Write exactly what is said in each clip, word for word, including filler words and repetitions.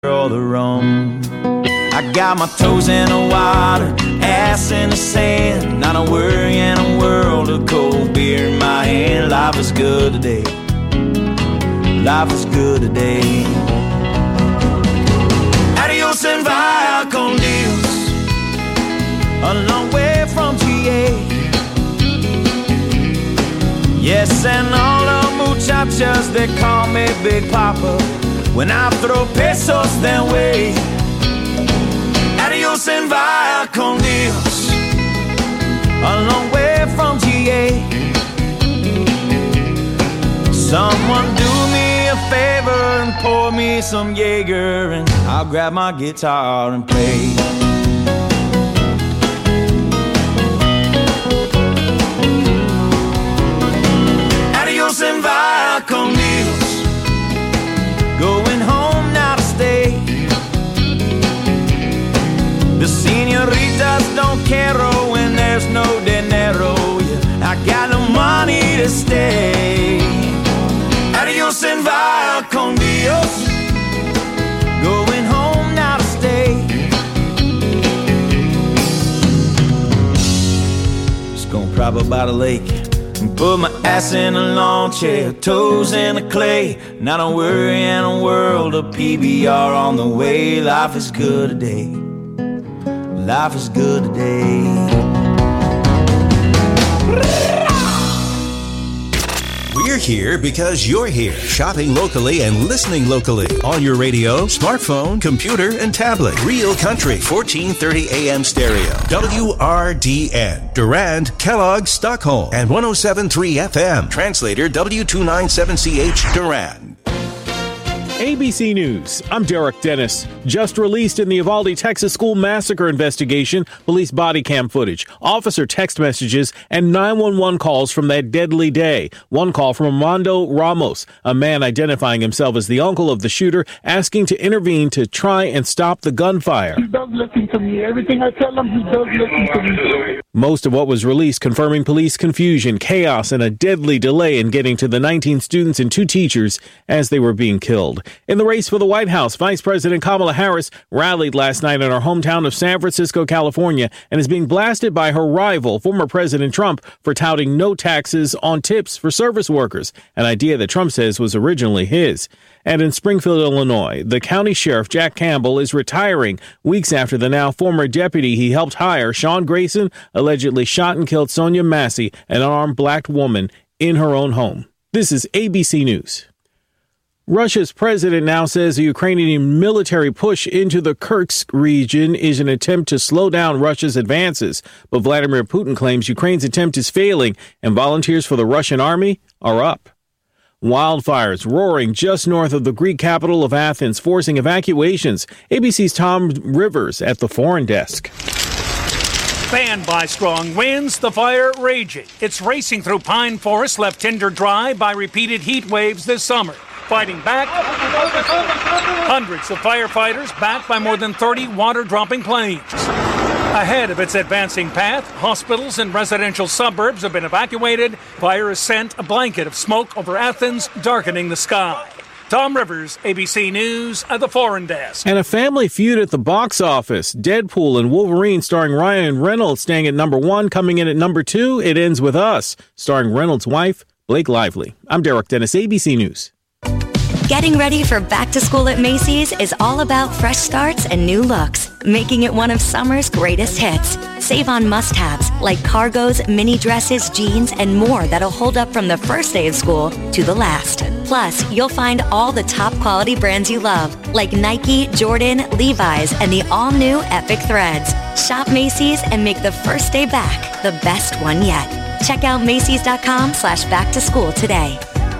or the rum. I got my toes in the water, ass in the sand, not a worry in a world of cold beer in my hand. Life is good today, life is good today. Adios and via con Dios, a long way from G A. Yes, and all the muchachas, they call me Big Papa when I throw pesos their way. Adios and via con Dios, a long way from G A. Someone do me a favor and pour me some Jaeger, and I'll grab my guitar and play. Adios and via con Dios, going home now to stay. The senoritas don't care when there's no dinero. Yeah, I got no money to stay. Adios and via con Dios, going home now to stay. Just gonna prop up by the lake and put my ass in a lawn chair, toes in the clay. Not a worry in a world of P B R on the way. Life is good today, life is good today. We're here because you're here, shopping locally and listening locally on your radio, smartphone, computer, and tablet. Real Country, fourteen thirty A M stereo. W R D N, Durand, Kellogg, Stockholm, and one oh seven point three F M. Translator W two ninety-seven C H, Durand. A B C News, I'm Derek Dennis. Just released in the Uvalde, Texas school massacre investigation, police body cam footage, officer text messages, and nine one one calls from that deadly day. One call from Armando Ramos, a man identifying himself as the uncle of the shooter, asking to intervene to try and stop the gunfire. He does listen to me. Everything I tell him, he does listen to me. Most of what was released confirming police confusion, chaos, and a deadly delay in getting to the nineteen students and two teachers as they were being killed. In the race for the White House, Vice President Kamala Harris rallied last night in her hometown of San Francisco, California, and is being blasted by her rival, former President Trump, for touting no taxes on tips for service workers, an idea that Trump says was originally his. And in Springfield, Illinois, the county sheriff, Jack Campbell, is retiring weeks after the now former deputy he helped hire, Sean Grayson, allegedly shot and killed Sonia Massey, an unarmed black woman, in her own home. This is A B C News. Russia's president now says the Ukrainian military push into the Kursk region is an attempt to slow down Russia's advances. But Vladimir Putin claims Ukraine's attempt is failing and volunteers for the Russian army are up. Wildfires roaring just north of the Greek capital of Athens, forcing evacuations. A B C's Tom Rivers at the Foreign Desk. Fanned by strong winds, the fire raging. It's racing through pine forests left tinder dry by repeated heat waves this summer. Fighting back, hundreds of firefighters backed by more than thirty water-dropping planes. Ahead of its advancing path, hospitals and residential suburbs have been evacuated. Fire has sent a blanket of smoke over Athens, darkening the sky. Tom Rivers, A B C News, at the Foreign Desk. And a family feud at the box office. Deadpool and Wolverine, starring Ryan Reynolds, staying at number one. Coming in at number two, It Ends With Us, starring Reynolds' wife, Blake Lively. I'm Derek Dennis, A B C News. Getting ready for back to school at Macy's is all about fresh starts and new looks, making it one of summer's greatest hits. Save on must-haves like cargos, mini dresses, jeans, and more that'll hold up from the first day of school to the last. Plus, you'll find all the top quality brands you love, like Nike, Jordan, Levi's, and the all-new Epic Threads. Shop Macy's and make the first day back the best one yet. Check out Macy's.com slash back to school today.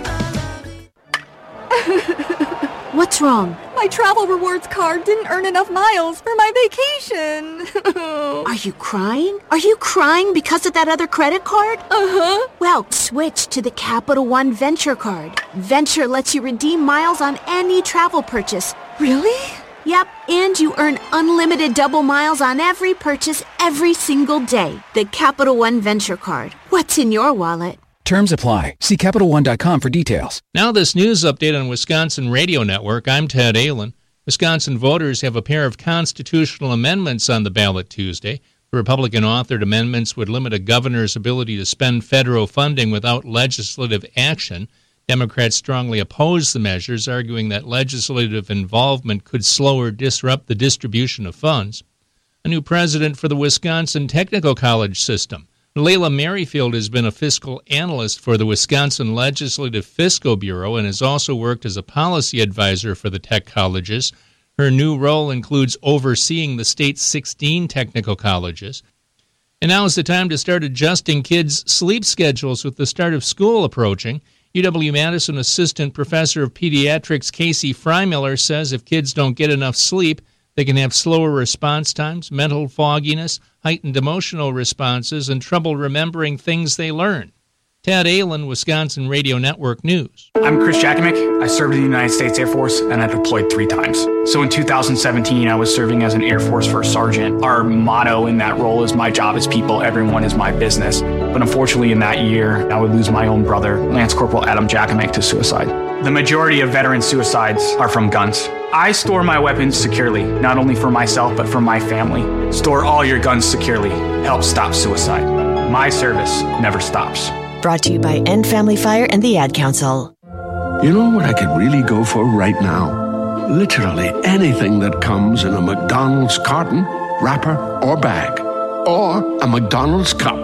What's wrong? My travel rewards card didn't earn enough miles for my vacation. Are you crying? Are you crying because of that other credit card? Uh-huh. Well, switch to the Capital One Venture card. Venture lets you redeem miles on any travel purchase. Really? Yep, and you earn unlimited double miles on every purchase every single day. The Capital One Venture card. What's in your wallet? Terms apply. See Capital One dot com for details. Now this news update on Wisconsin Radio Network. I'm Ted Ahlin. Wisconsin voters have a pair of constitutional amendments on the ballot Tuesday. The Republican-authored amendments would limit a governor's ability to spend federal funding without legislative action. Democrats strongly oppose the measures, arguing that legislative involvement could slow or disrupt the distribution of funds. A new president for the Wisconsin Technical College system. Layla Merrifield has been a fiscal analyst for the Wisconsin Legislative Fiscal Bureau and has also worked as a policy advisor for the tech colleges. Her new role includes overseeing the state's sixteen technical colleges. And now is the time to start adjusting kids' sleep schedules with the start of school approaching. U W-Madison Assistant Professor of Pediatrics Casey Freimiller says if kids don't get enough sleep, they can have slower response times, mental fogginess, heightened emotional responses, and trouble remembering things they learn. Tad Allen, Wisconsin Radio Network News. I'm Chris Jakimick. I served in the United States Air Force, and I deployed three times. So in two thousand seventeen, I was serving as an Air Force First Sergeant. Our motto in that role is, my job is people, everyone is my business. But unfortunately, in that year, I would lose my own brother, Lance Corporal Adam Jakimick, to suicide. The majority of veteran suicides are from guns. I store my weapons securely, not only for myself, but for my family. Store all your guns securely. Help stop suicide. My service never stops. Brought to you by End Family Fire and the Ad Council. You know what I could really go for right now? Literally anything that comes in a McDonald's carton, wrapper, or bag. Or a McDonald's cup.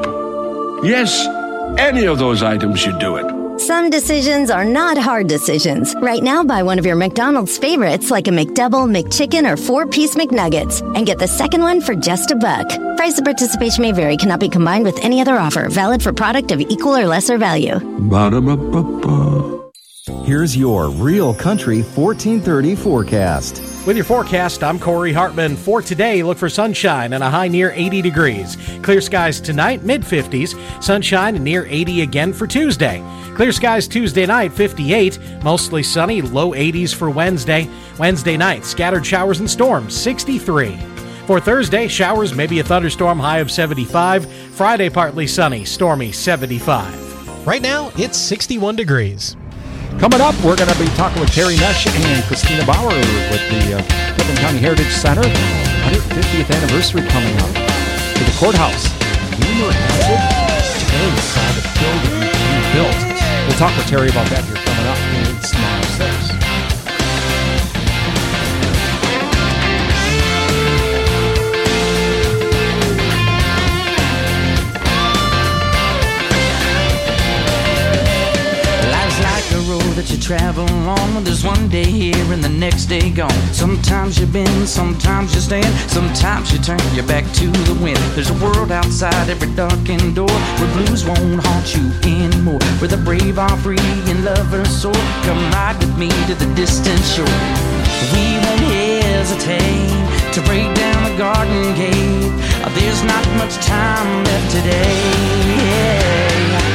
Yes, any of those items should do it. Some decisions are not hard decisions. Right now, buy one of your McDonald's favorites like a McDouble, McChicken, or four-piece McNuggets and get the second one for just a buck. Price of participation may vary. Cannot be combined with any other offer. Valid for product of equal or lesser value. Ba-da-ba-ba-ba. Here's your Real Country fourteen thirty forecast. With your forecast, I'm Corey Hartman. For today, look for sunshine and a high near eighty degrees. Clear skies tonight, mid fifties. Sunshine and near eighty again for Tuesday. Clear skies Tuesday night, fifty-eight. Mostly sunny, low eighties for Wednesday. Wednesday night, scattered showers and storms, sixty-three. For Thursday, showers, maybe a thunderstorm, high of seventy-five. Friday, partly sunny, stormy, seventy-five. Right now, it's sixty-one degrees. Coming up, we're going to be talking with Terry Nush and Christina Bauer with the uh, Clifton County Heritage Center. one hundred fiftieth anniversary coming up to the courthouse. Rumor has it today saw the building being built. We'll talk with Terry about that here coming up in Smile six. That you travel along, there's one day here and the next day gone. Sometimes you bend, sometimes you stand, sometimes you turn your back to the wind. There's a world outside every darkened door where blues won't haunt you anymore, where the brave are free and lovers soar. Come ride with me to the distant shore. We won't hesitate to break down the garden gate. There's not much time left today. Yeah.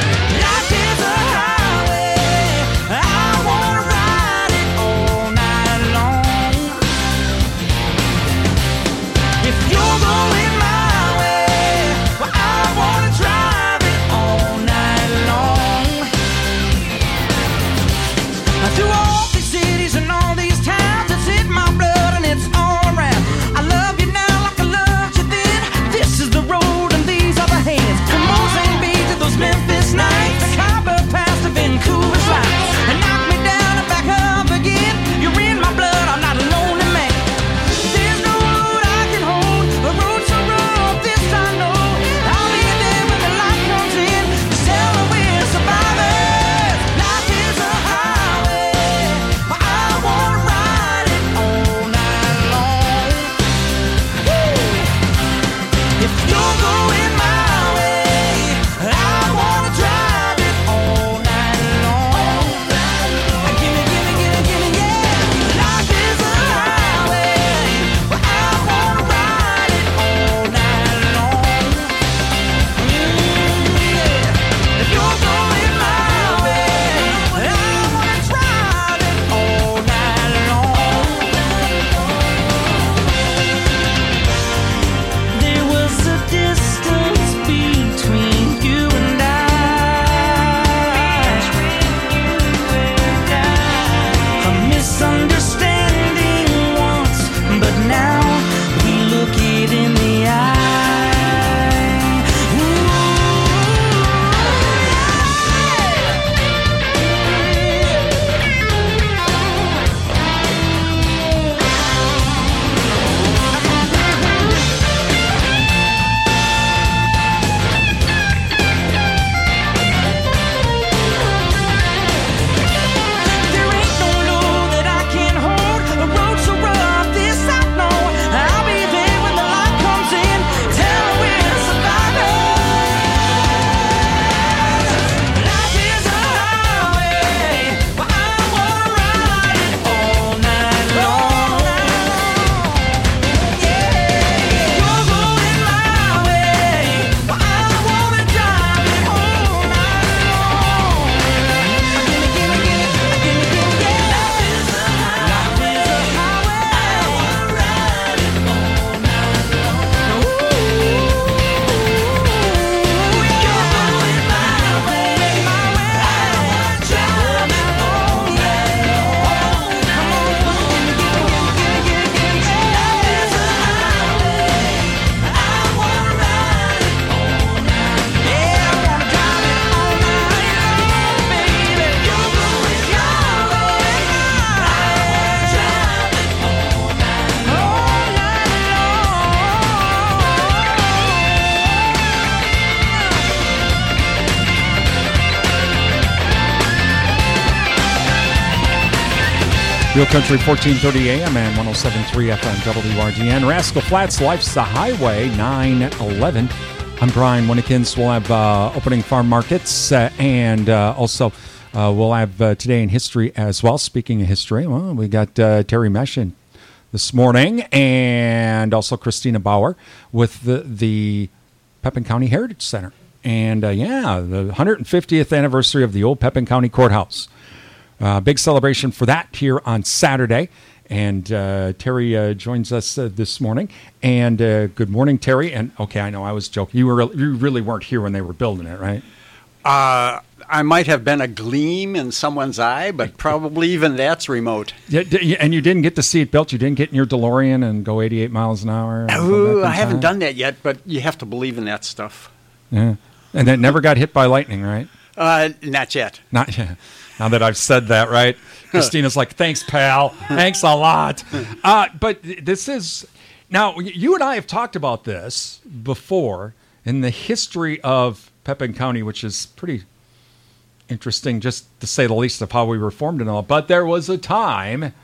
Real Country fourteen thirty A M and one oh seven point three F M W R D N. Rascal Flats, Life's the Highway, nine eleven. I'm Brian Winnekins. We'll have uh, opening farm markets uh, and uh, also uh, we'll have uh, Today in History as well. Speaking of history, well, we got uh, Terry Meshin this morning and also Christina Bauer with the, the Pepin County Heritage Center. And uh, yeah, the one hundred fiftieth anniversary of the old Pepin County Courthouse. Uh, big celebration for that here on Saturday. And uh, Terry uh, joins us uh, this morning. And uh, good morning, Terry. And okay, I know I was joking. You were you really weren't here when they were building it, right? Uh, I might have been a gleam in someone's eye, but probably even that's remote. Yeah, and you didn't get to see it built. You didn't get in your DeLorean and go eighty-eight miles an hour. Ooh, I haven't done that yet, but you have to believe in that stuff. Yeah, and it never got hit by lightning, right? Uh, not yet. Not yet. Now that I've said that, right? Christina's like, thanks, pal. Thanks a lot. Uh, but this is... Now, you and I have talked about this before in the history of Pepin County, which is pretty interesting, just to say the least, of how we were formed and all. But there was a time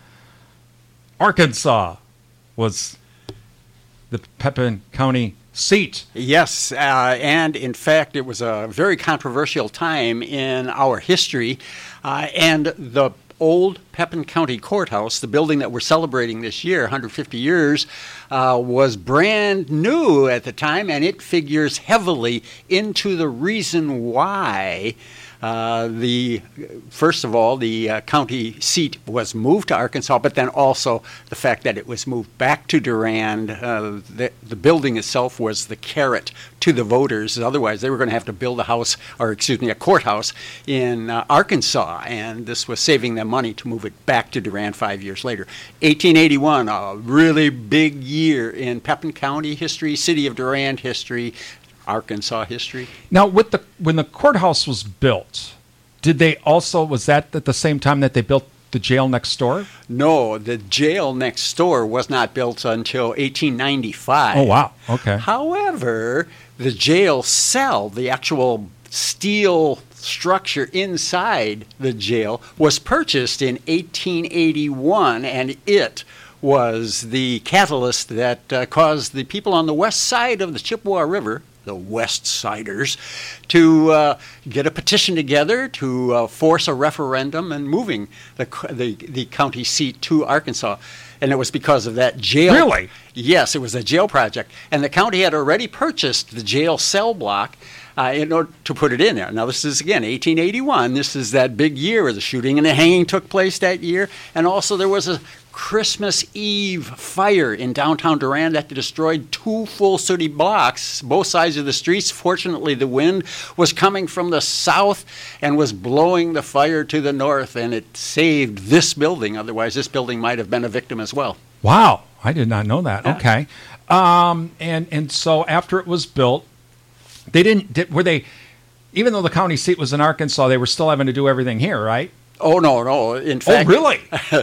Arkansas was the Pepin County seat. Yes, uh, and in fact, it was a very controversial time in our history. Uh, and the old Pepin County Courthouse, the building that we're celebrating this year, one hundred fifty years, uh, was brand new at the time, and it figures heavily into the reason why Uh, the first of all, the uh, county seat was moved to Arkansas, but then also the fact that it was moved back to Durand. Uh, the, the building itself was the carrot to the voters. Otherwise, they were going to have to build a house, or excuse me, a courthouse in uh, Arkansas, and this was saving them money to move it back to Durand five years later. eighteen eighty-one, a really big year in Pepin County history, City of Durand history, Arkansas history. Now, with the when the courthouse was built, did they also, was that at the same time that they built the jail next door? No, the jail next door was not built until eighteen ninety-five. Oh, wow. Okay. However, the jail cell, the actual steel structure inside the jail, was purchased in eighteen eighty-one, and it was the catalyst that uh, caused the people on the west side of the Chippewa River, the West Siders, to uh, get a petition together to uh, force a referendum and moving the, the the county seat to Arkansas. And it was because of that jail. Really? Yes, it was a jail project. And the county had already purchased the jail cell block uh, in order to put it in there. Now, this is, again, eighteen eighty-one. This is that big year where the shooting and the hanging took place that year. And also there was a Christmas Eve fire in downtown Durand that destroyed two full city blocks, both sides of the streets. Fortunately, the wind was coming from the south and was blowing the fire to the north, and it saved this building. Otherwise, this building might have been a victim as well. Wow, I did not know that. Yeah. Okay. Um, and, and so after it was built, they didn't, did, were they, even though the county seat was in Arkansas, they were still having to do everything here, right? Oh, no, no. In fact, oh, really?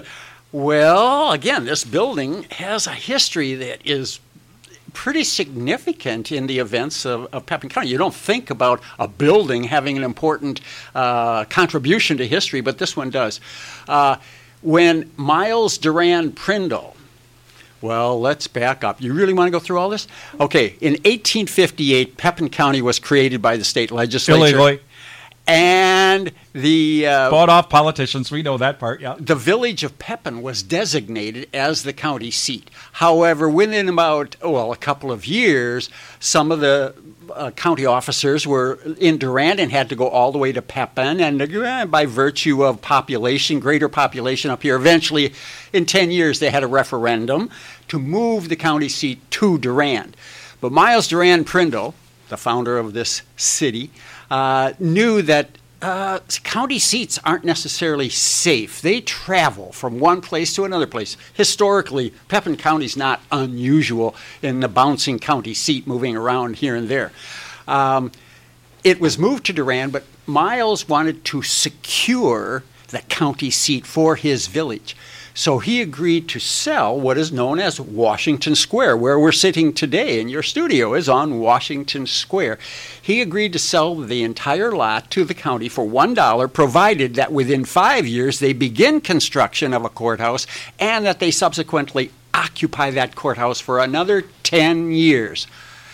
Well, again, this building has a history that is pretty significant in the events of, of Pepin County. You don't think about a building having an important uh, contribution to history, but this one does. Uh, when Miles Durand Prindle, well, let's back up. You really want to go through all this? Okay, in eighteen fifty-eight, Pepin County was created by the state legislature. Illegally. And the... Uh, Bought off politicians, we know that part, yeah. The village of Pepin was designated as the county seat. However, within about, well, a couple of years, some of the uh, county officers were in Durand and had to go all the way to Pepin. And uh, by virtue of population, greater population up here, eventually, in ten years, they had a referendum to move the county seat to Durand. But Miles Durand Prindle, the founder of this city, Uh, knew that uh, county seats aren't necessarily safe. They travel from one place to another place. Historically, Pepin County is not unusual in the bouncing county seat moving around here and there. Um, it was moved to Durand, but Miles wanted to secure the county seat for his village. So he agreed to sell what is known as Washington Square, where we're sitting today, and your studio is on Washington Square. He agreed to sell the entire lot to the county for one dollar, provided that within five years they begin construction of a courthouse and that they subsequently occupy that courthouse for another ten years.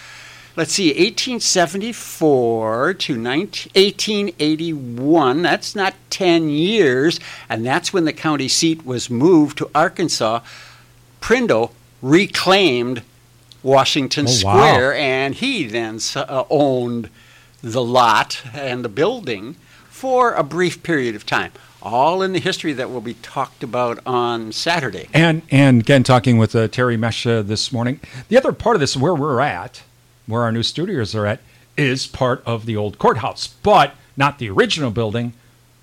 Let's see, eighteen seventy-four to eighteen eighty-one, that's not ten years, and that's when the county seat was moved to Arkansas. Prindle reclaimed Washington Oh, wow. Square, and he then uh, owned the lot and the building for a brief period of time. All in the history that will be talked about on Saturday. And, and again, talking with uh, Terry Mesh uh, this morning. The other part of this, where we're at, where our new studios are at, is part of the old courthouse, but not the original building,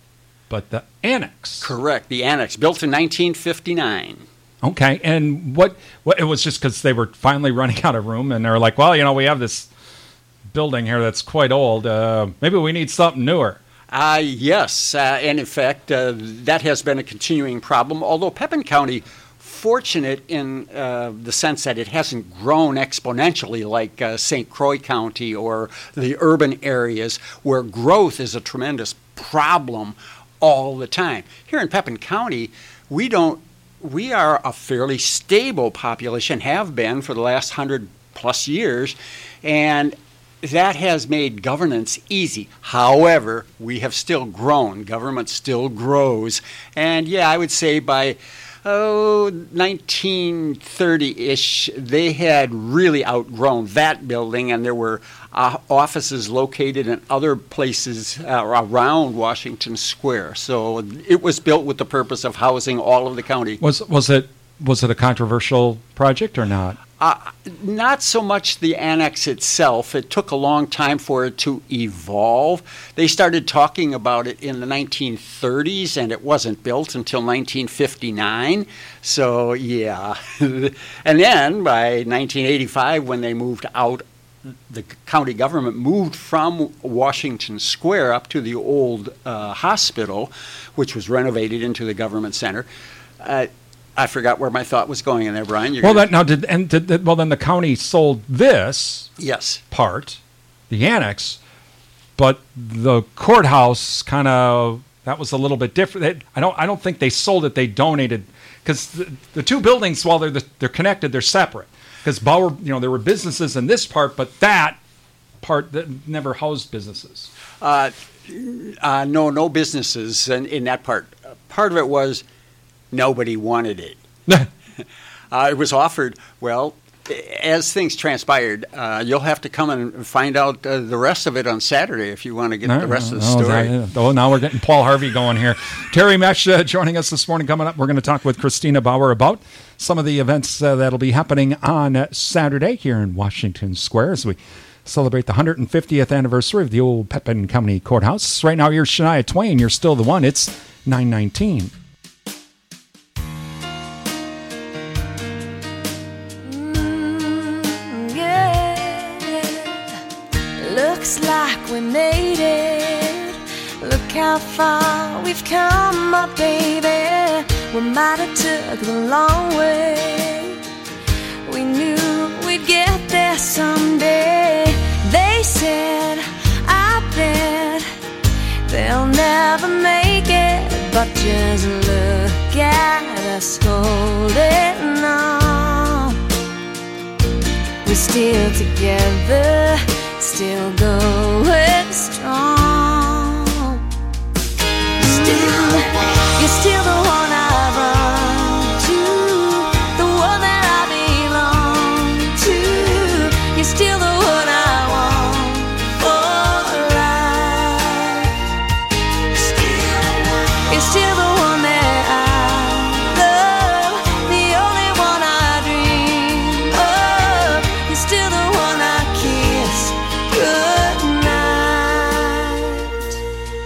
but the annex. Correct, the annex, built in nineteen fifty-nine. Okay, and what, what it was just because they were finally running out of room, and they were like, well, you know, we have this building here that's quite old. Uh, maybe we need something newer. Uh, yes, uh, and in fact, uh, that has been a continuing problem, although Pepin County, fortunate in uh, the sense that it hasn't grown exponentially like uh, Saint Croix County or the urban areas where growth is a tremendous problem all the time. Here in Pepin County, we don't, we are a fairly stable population, have been for the last hundred plus years, and that has made governance easy. However, we have still grown. Government still grows. And yeah, I would say by oh, nineteen thirty-ish, they had really outgrown that building, and there were uh, offices located in other places uh, around Washington Square. So it was built with the purpose of housing all of the county. Was was it was it a controversial project or not? Uh, not so much the annex itself. It took a long time for it to evolve. They started talking about it in the nineteen thirties, and it wasn't built until nineteen fifty-nine. So, yeah. And then by nineteen eighty-five, when they moved out, the county government moved from Washington Square up to the old uh, hospital, which was renovated into the government center. Uh, I forgot where my thought was going in there, Brian. You're well, gonna... that now did and did, did, well then the county sold this yes part, the annex, but the courthouse kind of that was a little bit different. They, I don't I don't think they sold it. They donated because the, the two buildings, while they're the, they're connected, they're separate. Because Bauer, you know, there were businesses in this part, but that part that never housed businesses. Uh, uh, no, no businesses in, in that part. Uh, part of it was. Nobody wanted it. uh, it was offered. Well, as things transpired, uh, you'll have to come and find out uh, the rest of it on Saturday if you want to get no, the rest no, of the no, story. That, oh, now we're getting Paul Harvey going here. Terry Mesh uh, joining us this morning. Coming up, we're going to talk with Christina Bauer about some of the events uh, that'll be happening on Saturday here in Washington Square as we celebrate the one hundred fiftieth anniversary of the old Pepin County Courthouse. Right now, you're Shania Twain. You're still the one. It's nine nineteen. Looks like we made it. Look how far we've come, my baby. We might have took the long way. We knew we'd get there someday. They said, I bet they'll never make it. But just look at us holding on. We're still together, still going strong. Still, you're still the one I run to, the one that I belong to. You're still the one I want for life. Still, you're still the one that I love, the only one I dream of. You're still the one I kiss. Good night.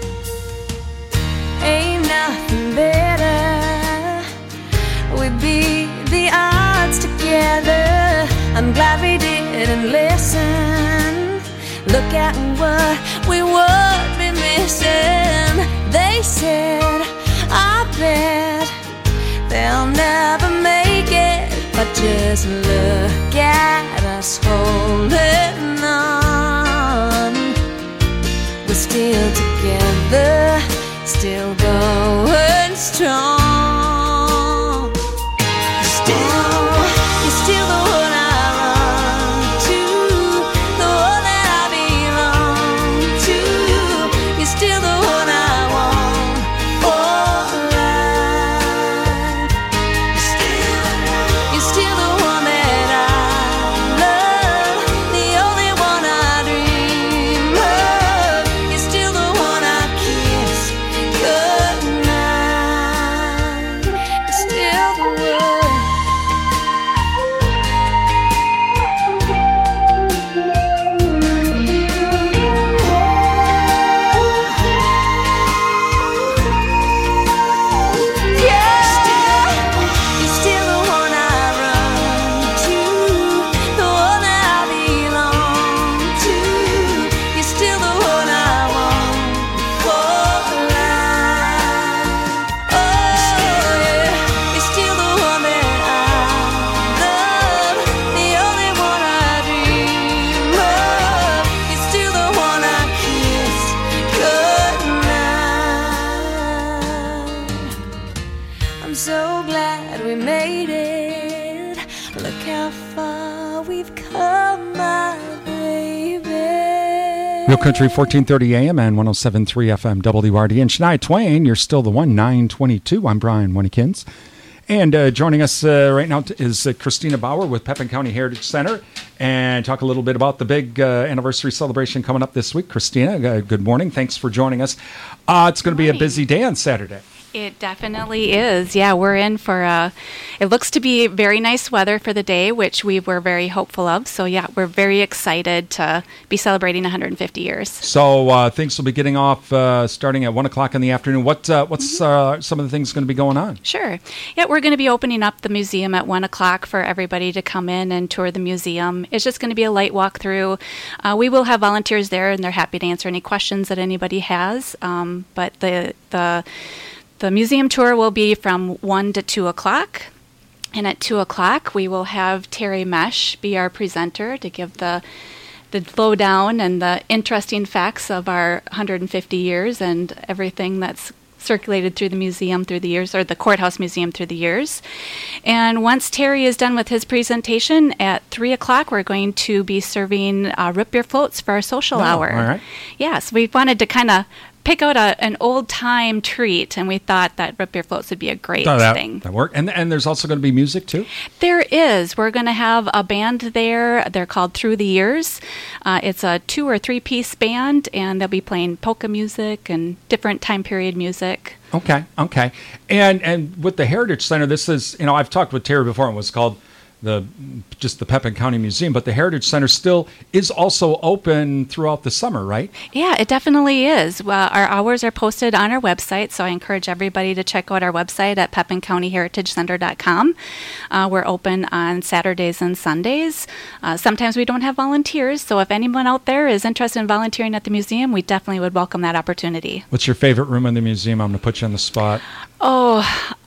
Ain't nothing better. We beat the odds together. I'm glad we didn't listen. Look at what we would be missing. They said, I bet they'll Just look at us holding on. We're still together, still going strong. Still, you're still the one I run to, the one that I belong to. You're still the one I want for life. Still, you're still the one that I love, the only one I dream of. You're still the one I kiss goodnight. You're still the one. You're still the one I run to, the one that I belong to. You're still the one I want for life. Oh yeah, you're still the one that I love, the only one I dream of. You're still the one I kiss goodnight. I'm so glad we made it. Look how far we've come, my baby. Real Country fourteen thirty A M and one oh seven point three F M W R D. And Shania Twain, you're still the one, nine twenty-two. I'm Brian Winnekins. And uh, joining us uh, right now t- is uh, Christina Bauer with Pepin County Heritage Center, and talk a little bit about the big uh, anniversary celebration coming up this week. Christina, uh, good morning. Thanks for joining us. Uh, it's going to be a busy day on Saturday. It definitely is. Yeah, we're in for a, it looks to be very nice weather for the day, which we were very hopeful of. So yeah, we're very excited to be celebrating one hundred fifty years. So uh, things will be getting off uh, starting at one o'clock in the afternoon. What uh, What's uh, some of the things going to be going on? Sure. Yeah, we're going to be opening up the museum at one o'clock for everybody to come in and tour the museum. It's just going to be a light walkthrough. Uh, we will have volunteers there, and they're happy to answer any questions that anybody has. Um, but the the The museum tour will be from one to two o'clock. And at two o'clock, we will have Terry Mesh be our presenter to give the the lowdown and the interesting facts of our one hundred fifty years and everything that's circulated through the museum through the years, or the courthouse museum through the years. And once Terry is done with his presentation at three o'clock, we're going to be serving uh, root beer floats for our social Oh, hour. all right. Yes, we wanted to kind of pick out a, an old-time treat, and we thought that root beer floats would be a great Oh, that, thing. that work. And and there's also going to be music too. There is. We're going to have a band there. They're called Through the Years. Uh, it's a two or three-piece band, and they'll be playing polka music and different time period music. Okay, okay. And and with the Heritage Center, this is, you know, I've talked with Terry before, and it was called the just the Pepin County Museum, but the Heritage Center still is also open throughout the summer, right? Yeah, it definitely is. Well, our hours are posted on our website, so I encourage everybody to check out our website at pepin county heritage center dot com. Uh, we're open on Saturdays and Sundays. Uh, sometimes we don't have volunteers, so if anyone out there is interested in volunteering at the museum, we definitely would welcome that opportunity. What's your favorite room in the museum? I'm going to put you on the spot. Oh,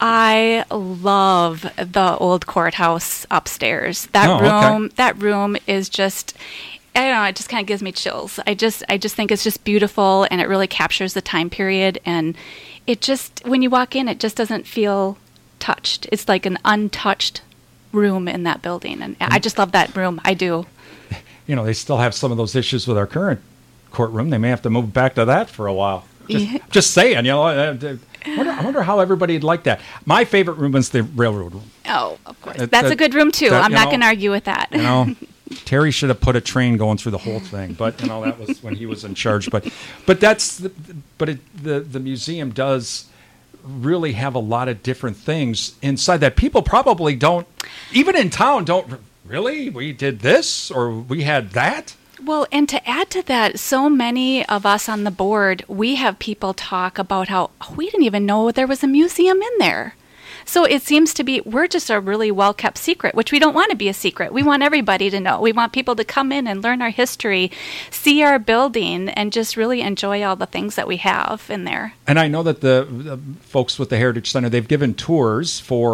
I love the old courthouse upstairs. That Oh, okay. room, that room is just, I don't know, it just kind of gives me chills. I just, I just think it's just beautiful, and it really captures the time period. And it just, when you walk in, it just doesn't feel touched. It's like an untouched room in that building, and I just love that room. I do. You know, they still have some of those issues with our current courtroom. They may have to move back to that for a while. Just, Yeah. just saying, you know. uh, uh, I wonder, I wonder how everybody'd like that. My favorite room is the railroad room. Oh, of course. That- That's that- a good room, too. that, I'm you not know, going to argue with that. You know, Terry should have put a train going through the whole thing, but you know that was when he was in charge. But, but that's, the, but it, the the museum does really have a lot of different things inside that people probably don't, even in town, don't really. We did this or we had that. Well, and to add to that, so many of us on the board, we have people talk about how oh, we didn't even know there was a museum in there. So it seems to be, we're just a really well-kept secret, which we don't want to be a secret. We want everybody to know. We want people to come in and learn our history, see our building, and just really enjoy all the things that we have in there. And I know that the, the folks with the Heritage Center, they've given tours for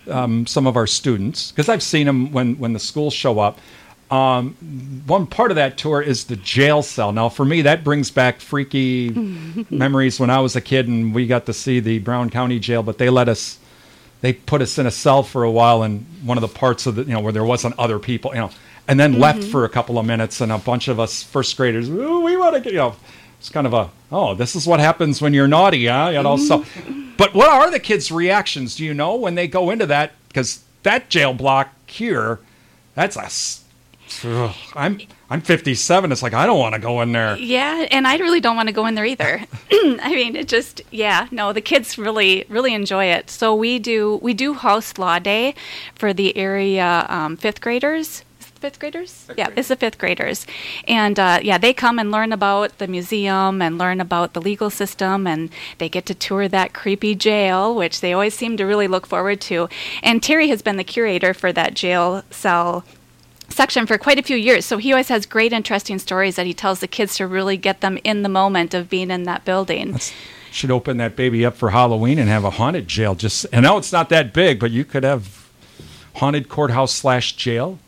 um, some of our students, because I've seen them when, when the schools show up. Um, one part of that tour is the jail cell. Now, for me, that brings back freaky memories when I was a kid and we got to see the Brown County Jail, but they let us, they put us in a cell for a while in one of the parts of the, you know, where there wasn't other people, you know, and then mm-hmm. left for a couple of minutes, and a bunch of us first graders, ooh, we want to get, you know, it's kind of a, oh, this is what happens when you're naughty, huh? You know, so, but what are the kids' reactions, do you know, when they go into that? Because that jail block here, that's a, ugh, I'm I'm fifty-seven. It's like, I don't want to go in there. Yeah, and I really don't want to go in there either. I mean, it just, yeah, no, the kids really, really enjoy it. So we do we do host Law Day for the area um, fifth graders. Fifth graders? Fifth yeah, grade. It's the fifth graders. And, uh, yeah, they come and learn about the museum and learn about the legal system, and they get to tour that creepy jail, which they always seem to really look forward to. And Terry has been the curator for that jail cell section for quite a few years, so he always has great, interesting stories that he tells the kids to really get them in the moment of being in that building. That's, should open that baby up for Halloween and have a haunted jail. Just, I know it's not that big, but you could have haunted courthouse slash jail.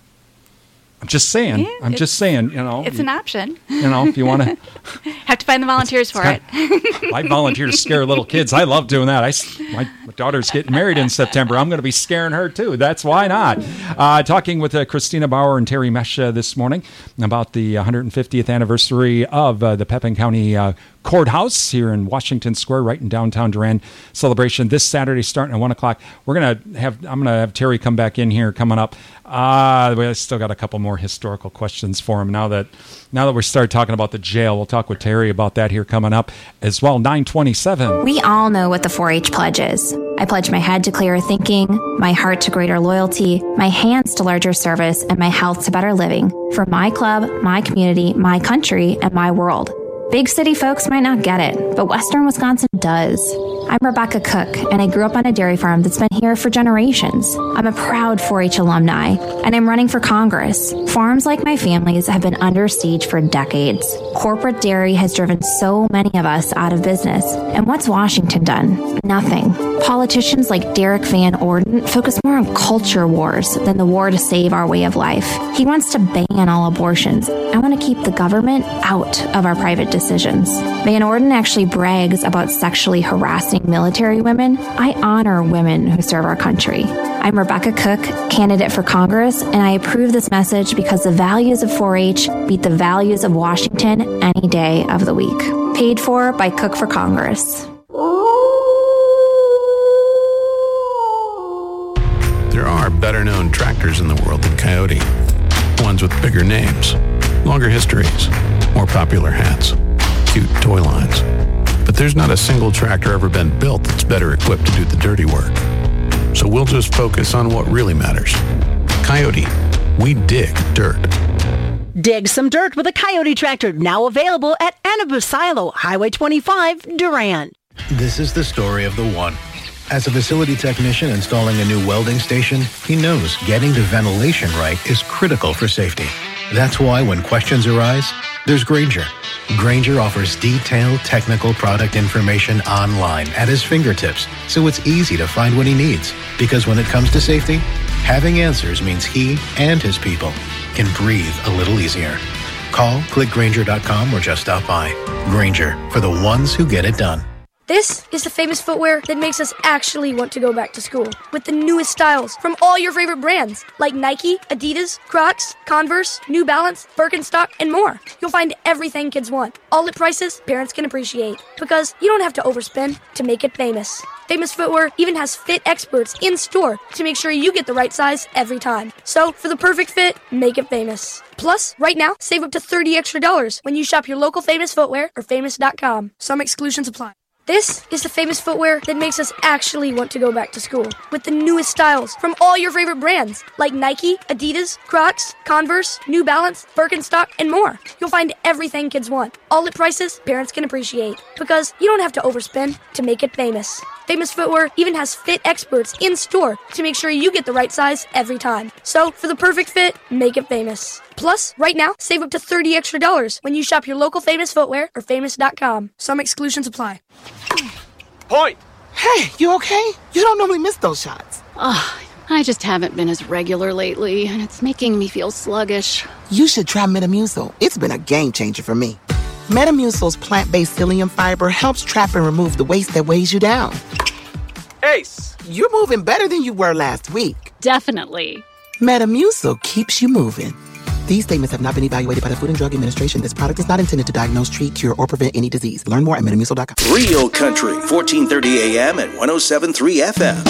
I'm just saying. Yeah, I'm just saying, you know. It's you, an option. You know, if you want to. Have to find the volunteers for it. Of, I volunteer to scare little kids. I love doing that. I, my, my daughter's getting married in September. I'm going to be scaring her, too. That's why not. Uh, talking with uh, Christina Bauer and Terry Mesh uh, this morning about the one hundred fiftieth anniversary of uh, the Pepin County uh, Courthouse here in Washington Square, right in downtown Durand. Celebration this Saturday starting at one o'clock. We're going to have, I'm going to have Terry come back in here coming up. Uh, we still got a couple more historical questions for him now that now that we started talking about the jail. We'll talk with Terry about that here coming up as well. nine twenty-seven. We all know what the four H pledge is. I pledge my head to clearer thinking, my heart to greater loyalty, my hands to larger service, and my health to better living for my club, my community, my country, and my world. Big city folks might not get it, but Western Wisconsin does. I'm Rebecca Cook, and I grew up on a dairy farm that's been here for generations. I'm a proud four H alumni, and I'm running for Congress. Farms like my family's have been under siege for decades. Corporate dairy has driven so many of us out of business. And what's Washington done? Nothing. Politicians like Derek Van Orden focus more on culture wars than the war to save our way of life. He wants to ban all abortions. I want to keep the government out of our private decisions. Van Orden actually brags about sexually harassing military women. I honor women who serve our country. I'm Rebecca Cook, candidate for Congress, and I approve this message because the values of four H beat the values of Washington any day of the week. Paid for by Cook for Congress. There are better-known tractors in the world than Coyote. Ones with bigger names, longer histories, more popular hats, cute toy lines. But there's not a single tractor ever been built that's better equipped to do the dirty work. So we'll just focus on what really matters. Coyote, we dig dirt. Dig some dirt with a Coyote tractor, now available at Anabusilo, Highway twenty-five, Durand. This is the story of the one. As a facility technician installing a new welding station, he knows getting the ventilation right is critical for safety. That's why when questions arise, there's Grainger. Grainger offers detailed technical product information online at his fingertips, so it's easy to find what he needs. Because when it comes to safety, having answers means he and his people can breathe a little easier. Call, click Grainger dot com, or just stop by. Grainger, for the ones who get it done. This is the famous footwear that makes us actually want to go back to school. With the newest styles from all your favorite brands, like Nike, Adidas, Crocs, Converse, New Balance, Birkenstock, and more. You'll find everything kids want, all at prices parents can appreciate. Because you don't have to overspend to make it famous. Famous Footwear even has fit experts in store to make sure you get the right size every time. So, for the perfect fit, make it famous. Plus, right now, save up to thirty extra dollars when you shop your local Famous Footwear or famous dot com. Some exclusions apply. This is the famous footwear that makes us actually want to go back to school. With the newest styles from all your favorite brands, like Nike, Adidas, Crocs, Converse, New Balance, Birkenstock, and more. You'll find everything kids want, all at prices parents can appreciate. Because you don't have to overspend to make it famous. Famous Footwear even has fit experts in store to make sure you get the right size every time. So, for the perfect fit, make it famous. Plus, right now, save up to thirty extra dollars when you shop your local Famous Footwear or famous dot com. Some exclusions apply. Point! Hey, you okay? You don't normally miss those shots. Oh, I just haven't been as regular lately, and it's making me feel sluggish. You should try Metamucil. It's been a game changer for me. Metamucil's plant-based psyllium fiber helps trap and remove the waste that weighs you down. Ace, you're moving better than you were last week. Definitely. Metamucil keeps you moving. These statements have not been evaluated by the Food and Drug Administration. This product is not intended to diagnose, treat, cure, or prevent any disease. Learn more at metamucil dot com. Real Country, fourteen thirty A M and one oh seven point three F M.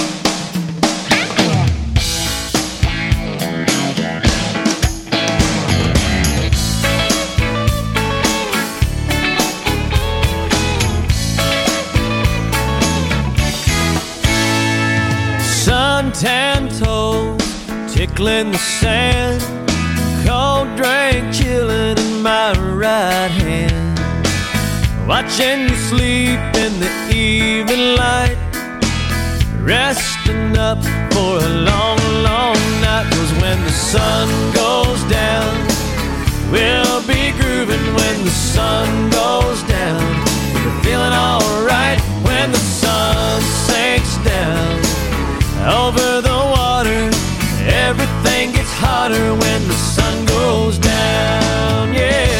Suntan toes, tickling the sand, cold drink chilling in my right hand, watching you sleep in the evening light, resting up for a long, long night. 'Cause when the sun goes down, we'll be grooving. When the sun goes down, we're feeling alright. When the sun sinks down over the water, everything gets hotter when the sun goes down, yeah.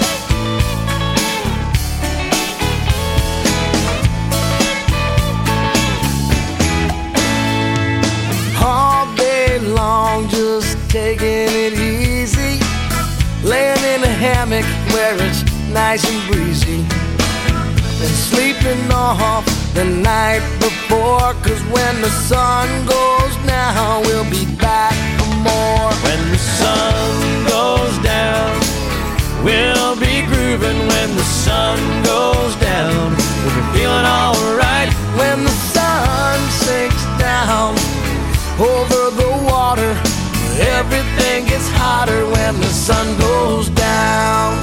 All day long, just taking it easy, laying in a hammock where it's nice and breezy, and sleeping off the night before. 'Cause when the sun goes down, we'll be back for more. When the sun goes down, we'll be grooving. When the sun goes down, we'll be feeling alright. When the sun sinks down over the water, everything gets hotter when the sun goes down.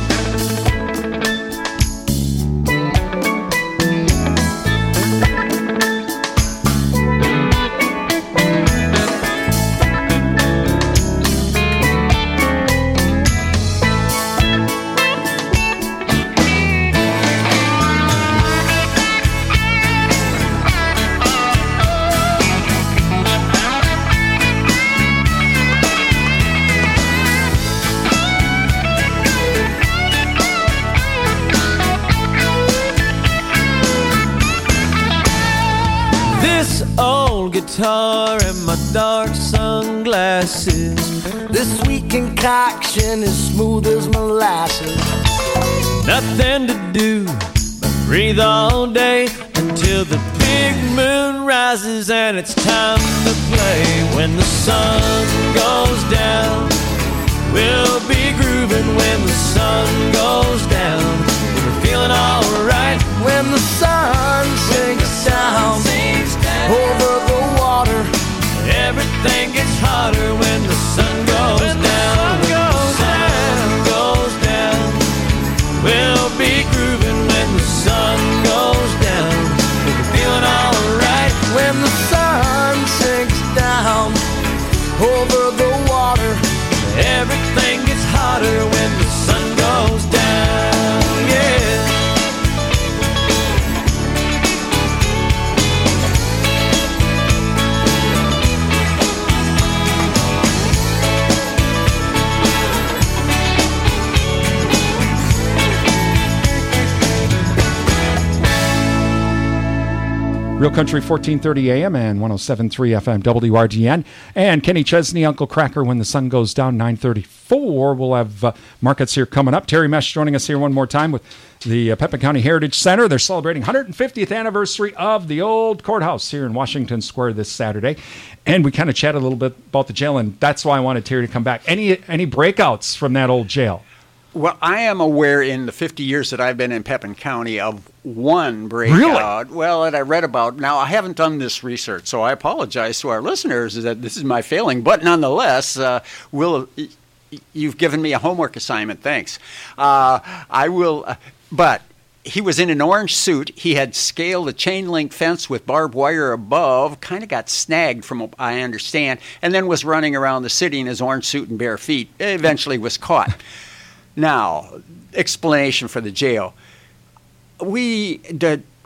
Old guitar and my dark sunglasses, this sweet concoction is smooth as molasses. Nothing to do but breathe all day until the big moon rises and it's time to play. When the sun goes down, we'll be grooving. When the sun goes down, we're feeling alright. When the sun sinks down over the water, everything gets hotter when the sun goes when down. The sun goes when the sun down. goes down, we'll be grooving. When the sun goes down, we'll be feeling alright. When the sun sinks down over the water, everything gets hotter when the sun goes down, yeah. Real Country, fourteen thirty A M and one oh seven point three F M, W R G N. And Kenny Chesney, Uncle Cracker, When the Sun Goes Down, nine thirty-four. We'll have uh, markets here coming up. Terry Mesh joining us here one more time with the uh, Pepin County Heritage Center. They're celebrating one hundred fiftieth anniversary of the old courthouse here in Washington Square this Saturday. And we kind of chatted a little bit about the jail, and that's why I wanted Terry to come back. Any any breakouts from that old jail? Well, I am aware in the fifty years that I've been in Pepin County of one breakout. Really? Well, that I read about. Now, I haven't done this research, so I apologize to our listeners that this is my failing. But nonetheless, uh, we'll, you've given me a homework assignment. Thanks. Uh, I will, uh, but he was in an orange suit. He had scaled a chain link fence with barbed wire above, kind of got snagged from what I understand, and then was running around the city in his orange suit and bare feet. Eventually was caught. Now, explanation for the jail. We, the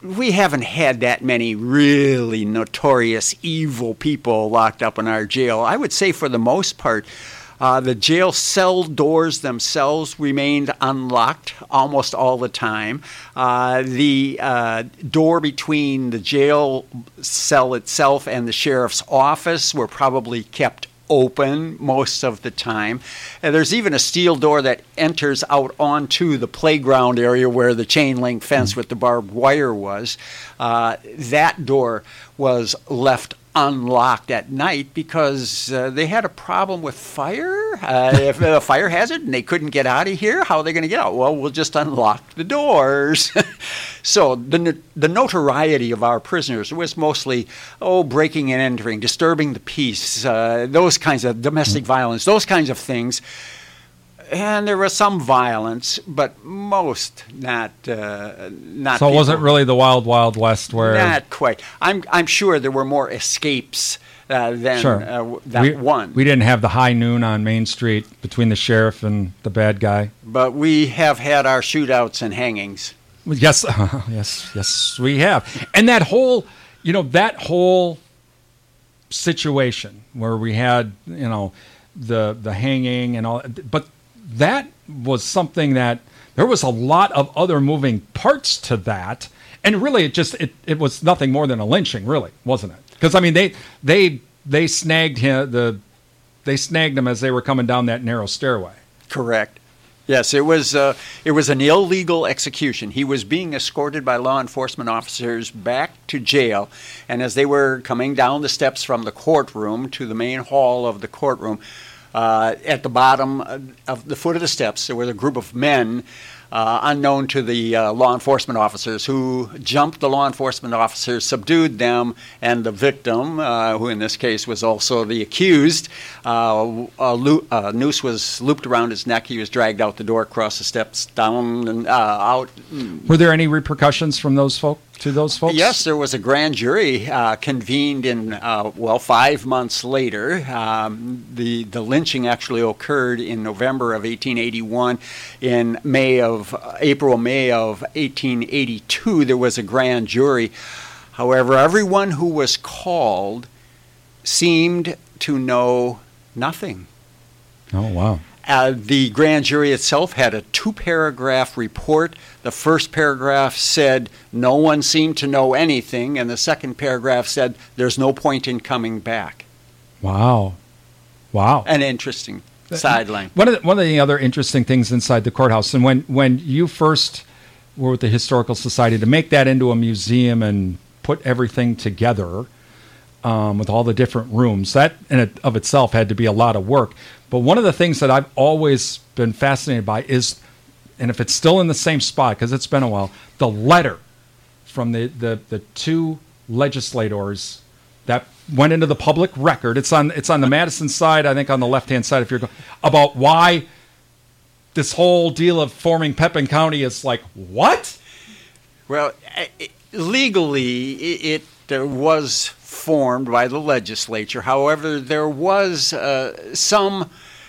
we haven't had that many really notorious evil people locked up in our jail. I would say for the most part, uh, the jail cell doors themselves remained unlocked almost all the time. Uh, the uh, door between the jail cell itself and the sheriff's office were probably kept open most of the time. And there's even a steel door that enters out onto the playground area where the chain link fence with the barbed wire was. Uh, that door was left unlocked at night because uh, they had a problem with fire. Uh, if a fire hazard and they couldn't get out of here, how are they going to get out? Well, we'll just unlock the doors. So the the notoriety of our prisoners was mostly, oh, breaking and entering, disturbing the peace, uh, those kinds of domestic violence, those kinds of things. And there was some violence, but most not not. So it wasn't really the Wild Wild West where. Not quite. I'm I'm sure there were more escapes uh, than sure. uh, that we, one. We didn't have the high noon on Main Street between the sheriff and the bad guy. But we have had our shootouts and hangings. Yes, yes, yes, we have. And that whole, you know, that whole situation where we had, you know, the the hanging and all, but that was something that there was a lot of other moving parts to that, and really it just it, it was nothing more than a lynching, really, wasn't it? Because I mean they they they snagged him the they snagged him as they were coming down that narrow stairway. Correct. Yes, it was uh, it was an illegal execution. He was being escorted by law enforcement officers back to jail, and as they were coming down the steps from the courtroom to the main hall of the courtroom, uh, at the bottom of the foot of the steps, there was a group of men uh, unknown to the uh, law enforcement officers who jumped the law enforcement officers, subdued them, and the victim, uh, who in this case was also the accused, uh, a, lo- a noose was looped around his neck. He was dragged out the door, across the steps, down and uh, out. Were there any repercussions from those folk to those folks? Yes, there was a grand jury uh, convened in, uh, well, five months later. Um, the, the lynching actually occurred in November of eighteen eighty-one. In May of, uh, April, May of eighteen eighty-two, there was a grand jury. However, everyone who was called seemed to know nothing. Oh, wow. Uh, the grand jury itself had a two-paragraph report. The first paragraph said no one seemed to know anything, and the second paragraph said there's no point in coming back. Wow. Wow. An interesting sideline. One of the, one of the other interesting things inside the courthouse, and when, when you first were with the Historical Society, to make that into a museum and put everything together um, with all the different rooms, that in it, of itself had to be a lot of work. But one of the things that I've always been fascinated by is, and if it's still in the same spot, because it's been a while, the letter from the, the, the two legislators that went into the public record. It's on it's on the Madison side, I think on the left-hand side, if you're going, about why this whole deal of forming Pepin County is like, what? Well, it, legally, it, it uh, was formed by the legislature. However, there was uh, some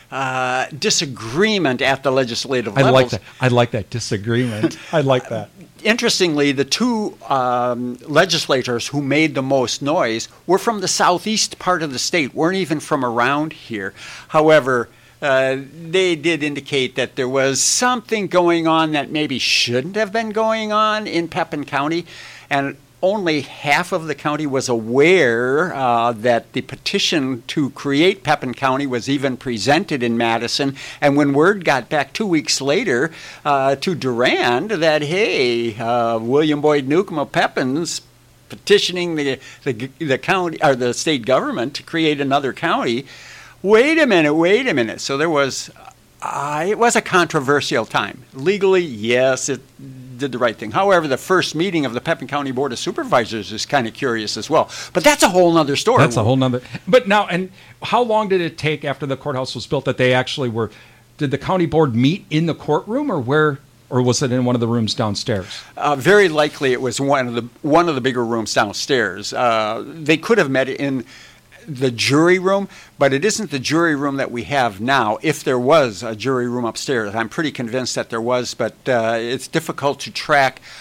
uh, disagreement at the legislative I levels. like that. I like that disagreement. I like that. Interestingly, the two um, legislators who made the most noise were from the southeast part of the state, weren't even from around here. However, uh, they did indicate that there was something going on that maybe shouldn't have been going on in Pepin County, and only half of the county was aware uh, that the petition to create Pepin County was even presented in Madison. And when word got back two weeks later uh, to Durand that, hey, uh, William Boyd Newcomb of Pepin's petitioning the, the the county or the state government to create another county, wait a minute, wait a minute. So there was, uh, it was a controversial time. Legally, yes, it did the right thing. However, the first meeting of the Pepin County Board of Supervisors is kind of curious as well. But that's a whole other story. That's a whole nother. But now, and how long did it take after the courthouse was built that they actually were? Did the county board meet in the courtroom, or where, or was it in one of the rooms downstairs? Uh, very likely, it was one of the one of the bigger rooms downstairs. Uh, they could have met in the jury room, but it isn't the jury room that we have now. If there was a jury room upstairs, I'm pretty convinced that there was, but uh, it's difficult to track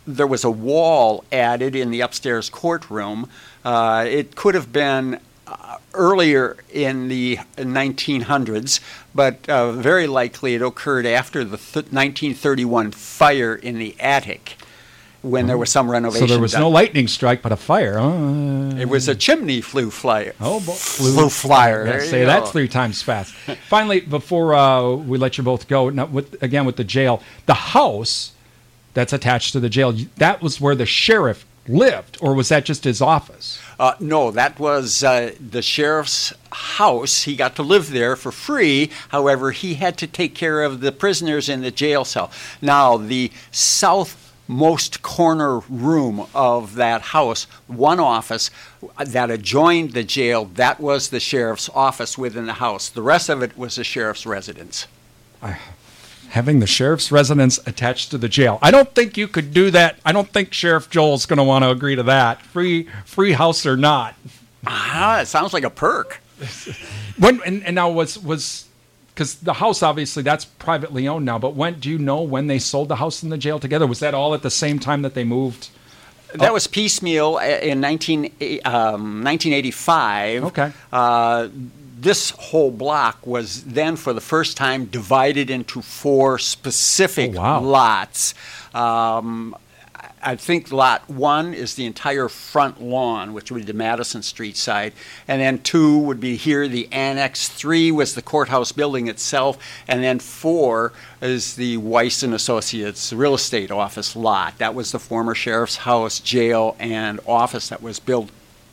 there was a wall added in the upstairs courtroom. Uh, it could have been uh, earlier in the nineteen hundreds, but uh, very likely it occurred after the th- nineteen thirty-one fire in the attic, when there was some renovation. So there was done. no lightning strike, but a fire. Uh, It was a chimney flue flyer. Oh, bo- flew, flew flyer. Yeah, There say you that go. three times fast. Finally, before uh, we let you both go, now with, again with the jail, the house that's attached to the jail, that was where the sheriff lived, or was that just his office? Uh, no, that was uh, the sheriff's house. He got to live there for free. However, he had to take care of the prisoners in the jail cell. Now, the southmost corner room of that house, one office that adjoined the jail, that was the sheriff's office within the house. The rest of it was the sheriff's residence. I, having the sheriff's residence attached to the jail. I don't think you could do that. I don't think Sheriff Joel's going to want to agree to that. Free free house or not. Ah, it sounds like a perk. When and, and now was was because the house, obviously that's privately owned now, but when do you know when they sold the house and the jail together? Was that all at the same time that they moved? That was piecemeal in nineteen, um, nineteen eighty-five. Okay. Uh, this whole block was then, for the first time, divided into four specific Oh, wow. lots. Um, I think lot one is the entire front lawn, which would be the Madison Street side. And then two would be here, the annex. Three was the courthouse building itself. And then four is the Weiss and Associates real estate office lot. That was the former sheriff's house, jail, and office that was built.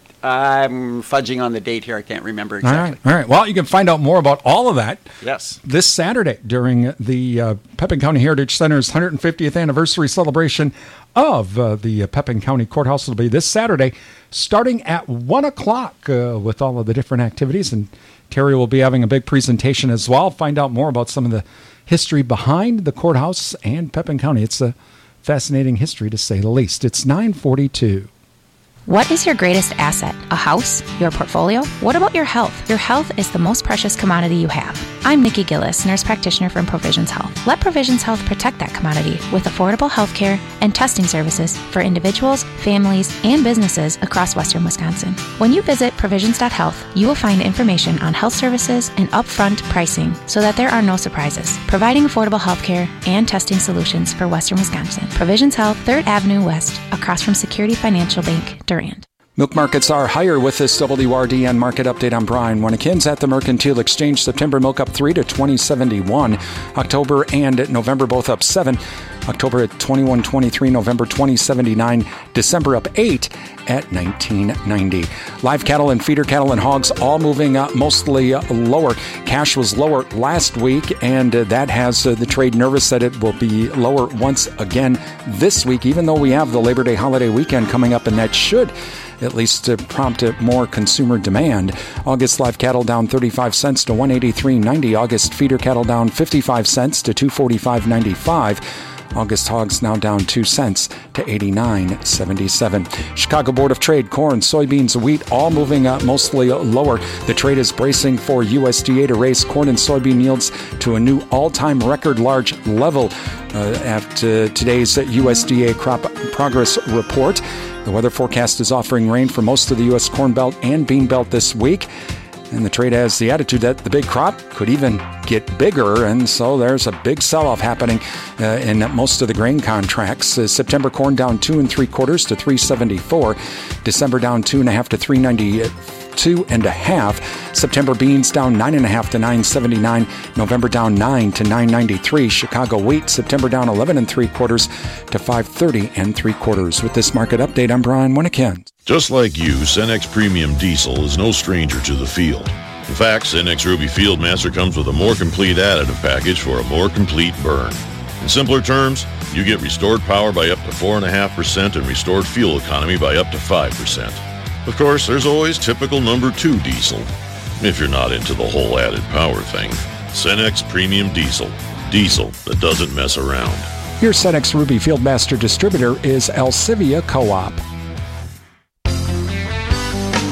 I'm fudging on the date here. I can't remember exactly. All right. All right. Well, you can find out more about all of that. Yes. This Saturday during the uh, Pepin County Heritage Center's one hundred fiftieth anniversary celebration of uh, the uh, Pepin County Courthouse. It'll be this Saturday starting at one o'clock uh, with all of the different activities. And Terry will be having a big presentation as well. Find out more about some of the history behind the courthouse and Pepin County. It's a fascinating history, to say the least. It's nine forty-two. What is your greatest asset? A house? Your portfolio? What about your health? Your health is the most precious commodity you have. I'm Nikki Gillis, nurse practitioner from Provisions Health. Let Provisions Health protect that commodity with affordable health care and testing services for individuals, families, and businesses across western Wisconsin. When you visit provisions dot health, you will find information on health services and upfront pricing so that there are no surprises. Providing affordable health care and testing solutions for western Wisconsin. Provisions Health, third Avenue West, across from Security Financial Bank, Durant. Milk markets are higher with this W R D N market update. I'm Brian Winnikins at the Mercantile Exchange. September milk up three to twenty seventy-one. October and November both up seven. October at twenty-one twenty-three. November twenty seventy-nine. December up eight at nineteen ninety. Live cattle and feeder cattle and hogs all moving uh, mostly uh, lower. Cash was lower last week, and uh, that has uh, the trade nervous that it will be lower once again this week, even though we have the Labor Day holiday weekend coming up, and that should at least uh, prompt uh, more consumer demand. August live cattle down thirty-five cents to one eighty-three ninety. August feeder cattle down fifty-five cents to two forty-five ninety-five. August hogs now down two cents to eighty-nine seventy-seven. Chicago Board of Trade, corn, soybeans, wheat, all moving uh, mostly lower. The trade is bracing for U S D A to raise corn and soybean yields to a new all-time record large level uh, after today's U S D A crop progress report. The weather forecast is offering rain for most of the U S Corn Belt and Bean Belt this week. And the trade has the attitude that the big crop could even get bigger, and so there's a big sell-off happening uh, in most of the grain contracts. Uh, September corn down two and three quarters to three seventy-four. December down two and a half to three ninety-two and a half. September beans down nine and a half to nine seventy-nine. November down nine to nine ninety-three. Chicago wheat September down eleven and three quarters to five thirty and three quarters. With this market update, I'm Brian Winnikins. Just like you, Cenex Premium Diesel is no stranger to the field. In fact, Cenex Ruby Fieldmaster comes with a more complete additive package for a more complete burn. In simpler terms, you get restored power by up to four point five percent and restored fuel economy by up to five percent. Of course, there's always typical number two diesel, if you're not into the whole added power thing. Cenex Premium Diesel. Diesel that doesn't mess around. Your Cenex Ruby Fieldmaster distributor is Alcivia Co-op.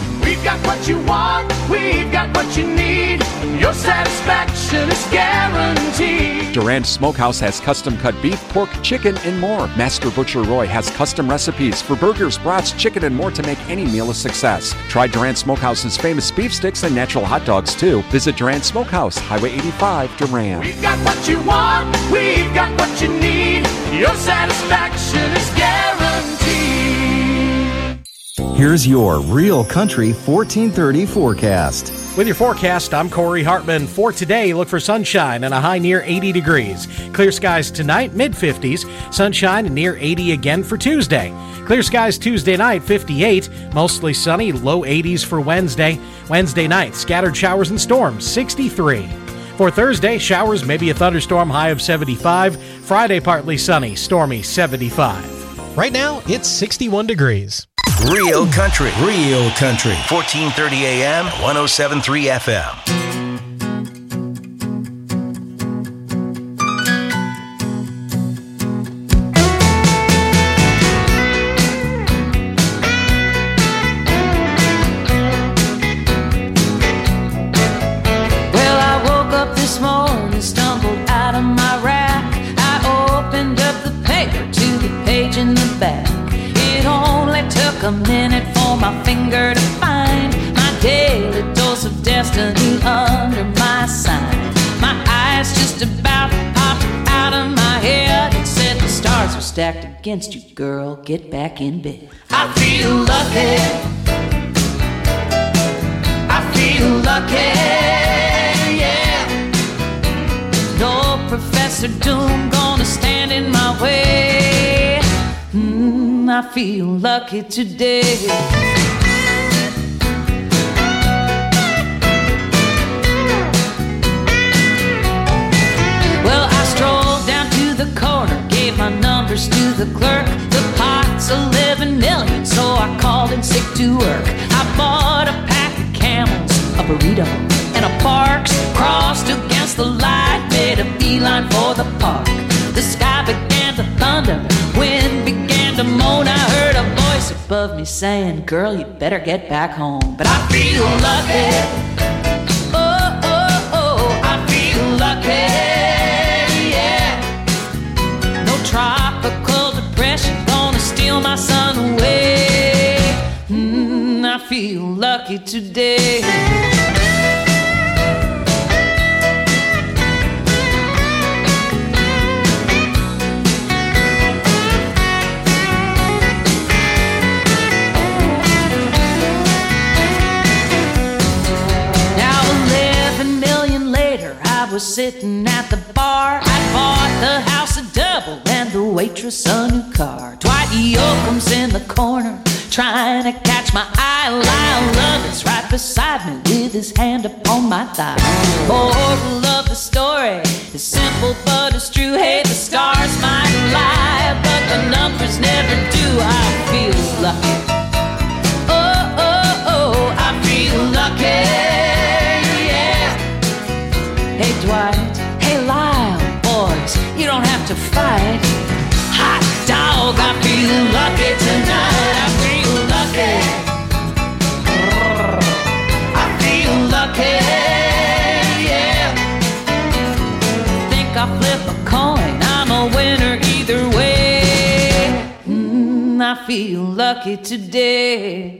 got what you want, we've got what you need. Your satisfaction is guaranteed. Durand Smokehouse has custom-cut beef, pork, chicken, and more. Master Butcher Roy has custom recipes for burgers, brats, chicken, and more to make any meal a success. Try Durand Smokehouse's famous beef sticks and natural hot dogs, too. Visit Durand Smokehouse, Highway eighty-five, Durand. We've got what you want, we've got what you need. Your satisfaction is guaranteed. Here's your Real Country fourteen thirty forecast. With your forecast, I'm Corey Hartman. For today, look for sunshine and a high near eighty degrees. Clear skies tonight, mid fifties. Sunshine and near eighty again for Tuesday. Clear skies Tuesday night, fifty-eight. Mostly sunny, low eighties for Wednesday. Wednesday night, scattered showers and storms, sixty-three. For Thursday, showers, maybe a thunderstorm, high of seventy-five. Friday, partly sunny, stormy, seventy-five. Right now, it's sixty-one degrees. Real Country. Real Country. fourteen thirty A M, one oh seven point three F M. Well, I woke up this morning, stumbled out of my rack. I opened up the paper to the page in the back. It only took a minute for my finger to find my daily dose of destiny under my sign. My eyes just about popped out of my head and said the stars are stacked against you, girl, get back in bed. I feel lucky. I feel lucky, yeah. No Professor Doom gonna stand in my way. Mm, I feel lucky today. Well, I strolled down to the corner, gave my numbers to the clerk. The pot's eleven million, so I called in sick to work. I bought a pack of Camels, a burrito, and a Parks. Crossed against the light, made a beeline for the park. The sky began to thunder, wind began to moan. I heard a voice above me saying, girl, you better get back home. But I feel lucky. Oh, oh, oh, I feel lucky, yeah. No tropical depression gonna steal my sun away. Mm, I feel lucky today. Was sitting at the bar. I bought the house a double and the waitress a new car. Dwight Yoakam's in the corner trying to catch my eye. Lyle Lovett's right beside me with his hand upon my thigh. Moral of the story is simple but it's true. Hey, the stars might lie, but the numbers never do. I feel lucky. Oh, oh, oh, I feel lucky. Hey Dwight, hey Lyle, boys, you don't have to fight. Hot dog, I feel lucky tonight. I feel lucky. I feel lucky, yeah. Think I'll flip a coin, I'm a winner either way. Mm, I feel lucky today.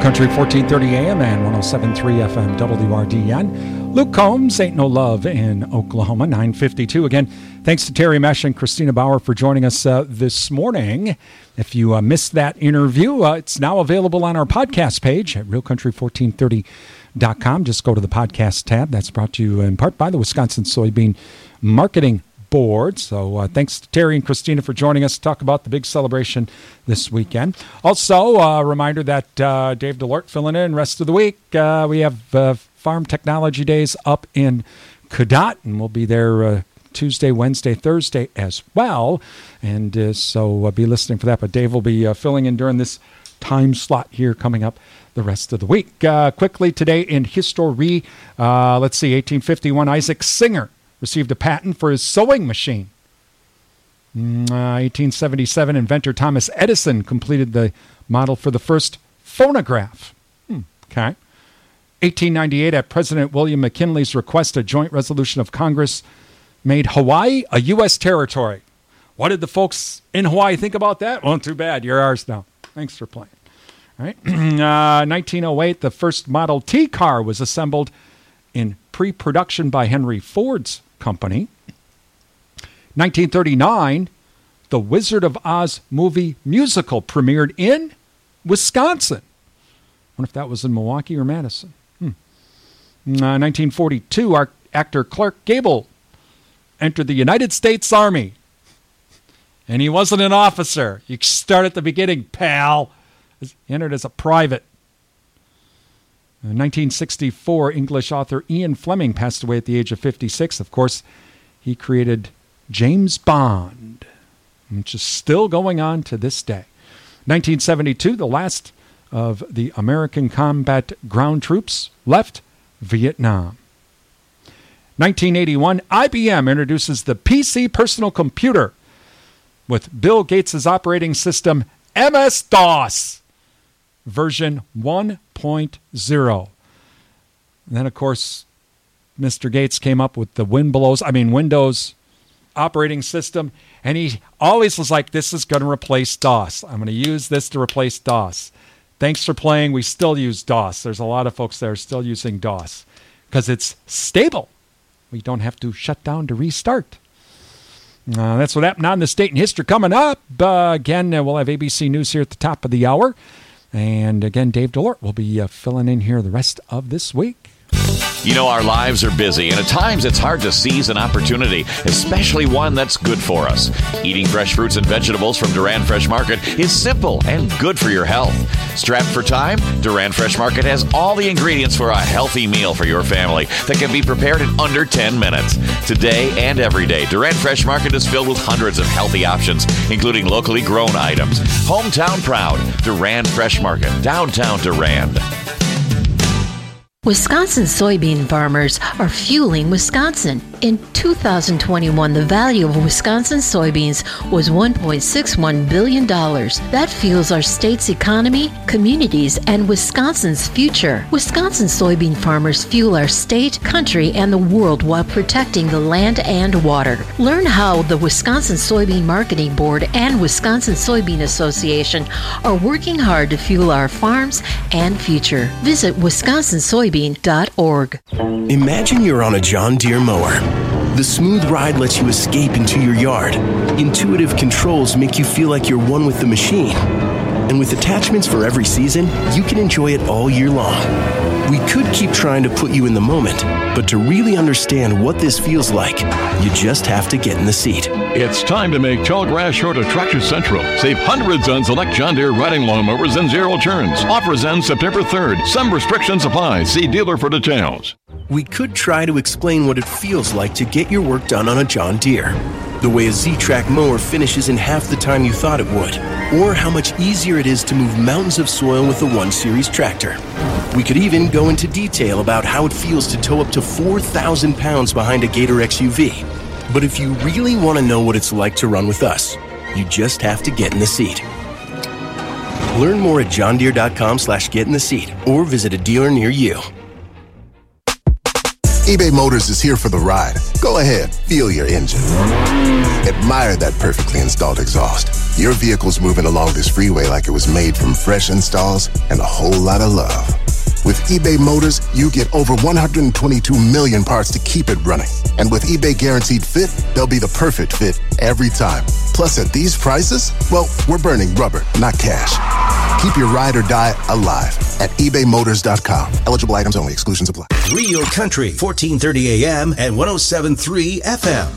Country fourteen thirty A M and one oh seven point three F M W R D N. Luke Combs, Ain't No Love in Oklahoma, nine fifty-two. Again, thanks to Terry Mesh and Christina Bauer for joining us uh, this morning. If you uh, missed that interview, uh, it's now available on our podcast page at real country fourteen thirty dot com. Just go to the podcast tab. That's brought to you in part by the Wisconsin Soybean Marketing Board. So uh, thanks to Terry and Christina for joining us to talk about the big celebration this weekend. Also, a uh, reminder that uh, Dave Delort filling in rest of the week. Uh, we have uh, Farm Technology Days up in Cadott, and we'll be there uh, Tuesday, Wednesday, Thursday as well. And uh, so uh, be listening for that. But Dave will be uh, filling in during this time slot here coming up the rest of the week. Uh, quickly today in history, uh, let's see, eighteen fifty-one, Isaac Singer received a patent for his sewing machine. Uh, eighteen seventy-seven, inventor Thomas Edison completed the model for the first phonograph. Hmm, okay. eighteen ninety-eight, at President William McKinley's request, a joint resolution of Congress made Hawaii a U S territory. What did the folks in Hawaii think about that? Well, too bad. You're ours now. Thanks for playing. All right. uh, nineteen oh eight, the first Model T car was assembled in pre-production by Henry Ford's company. nineteen thirty-nine, the Wizard of Oz movie musical premiered in Wisconsin. I wonder if that was in Milwaukee or Madison. Hmm. Uh, nineteen forty-two, our actor Clark Gable entered the United States Army. And he wasn't an officer. You start at the beginning, pal. He entered as a private. In nineteen sixty-four, English author Ian Fleming passed away at the age of fifty-six. Of course, he created James Bond, which is still going on to this day. nineteen seventy-two, the last of the American combat ground troops left Vietnam. nineteen eighty-one, I B M introduces the P C personal computer with Bill Gates' operating system M S-DOS, version one point oh. And then, of course, Mister Gates came up with the Windows, I mean Windows operating system, and he always was like, this is going to replace DOS. I'm going to use this to replace DOS. Thanks for playing. We still use DOS. There's a lot of folks that are still using DOS because it's stable. We don't have to shut down to restart. Uh, that's what happened on the State and History coming up. Uh, again, uh, we'll have A B C News here at the top of the hour. And again, Dave Delort will be uh, filling in here the rest of this week. You know, our lives are busy, and at times it's hard to seize an opportunity, especially one that's good for us. Eating fresh fruits and vegetables from Duran Fresh Market is simple and good for your health. Strapped for time, Duran Fresh Market has all the ingredients for a healthy meal for your family that can be prepared in under ten minutes. Today and every day, Duran Fresh Market is filled with hundreds of healthy options, including locally grown items. Hometown proud, Duran Fresh Market, downtown Durand. Wisconsin soybean farmers are fueling Wisconsin. In two thousand twenty-one, the value of Wisconsin soybeans was one point six one billion dollars. That fuels our state's economy, communities, and Wisconsin's future. Wisconsin soybean farmers fuel our state, country, and the world while protecting the land and water. Learn how the Wisconsin Soybean Marketing Board and Wisconsin Soybean Association are working hard to fuel our farms and future. Visit wisconsin soybean dot org. Imagine you're on a John Deere mower. The smooth ride lets you escape into your yard. Intuitive controls make you feel like you're one with the machine. And with attachments for every season, you can enjoy it all year long. We could keep trying to put you in the moment, but to really understand what this feels like, you just have to get in the seat. It's time to make tall grass short of Tractor Central. Save hundreds on select John Deere riding lawnmowers and zero turns. Offers end September third. Some restrictions apply. See dealer for details. We could try to explain what it feels like to get your work done on a John Deere. The way a Z-Track mower finishes in half the time you thought it would. Or how much easier it is to move mountains of soil with the one series tractor. We could even go into detail about how it feels to tow up to four thousand pounds behind a Gator X U V. But if you really want to know what it's like to run with us, you just have to get in the seat. Learn more at johndeere.com slash get in the seat or visit a dealer near you. eBay Motors is here for the ride. Go ahead, feel your engine. Admire that perfectly installed exhaust. Your vehicle's moving along this freeway like it was made from fresh installs and a whole lot of love. With eBay Motors, you get over one hundred twenty-two million parts to keep it running. And with eBay Guaranteed Fit, they'll be the perfect fit every time. Plus, at these prices, well, we're burning rubber, not cash. Keep your ride or die alive at ebay motors dot com. Eligible items only. Exclusions apply. Real Country, fourteen thirty A M and one oh seven point three F M.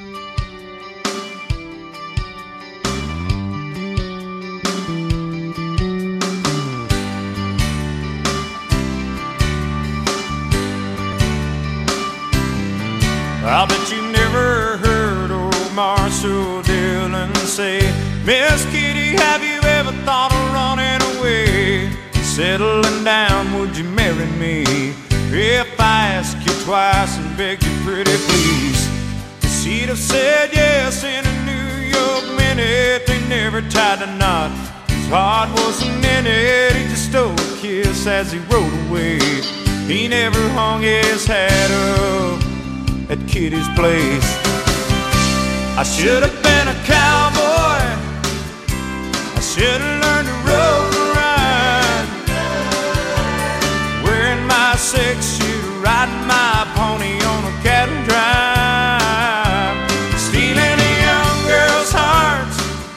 I bet you never heard old Marshall Dillon say, Miss Kitty, have you ever thought of running away? Settling down, would you marry me? If I ask you twice and beg you pretty please. She'd have said yes in a New York minute. They never tied a knot, his heart wasn't in it. He just stole a kiss as he rode away. He never hung his hat up at Kitty's place. I should have been a cowboy, I should have learned to rope and ride, wearing my six shooter, riding my pony on a cattle drive, stealing a young girl's hearts,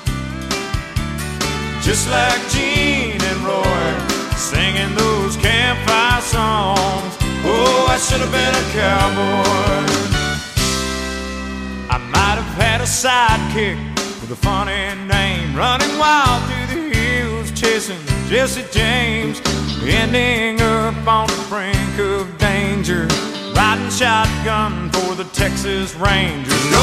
just like Gene and Roy, singing those campfire songs. Oh, I should have been a cowboy. I might have had a sidekick with a funny name, running wild through the hills, chasing Jesse James, ending up on the brink of danger, riding shotgun for the Texas Rangers.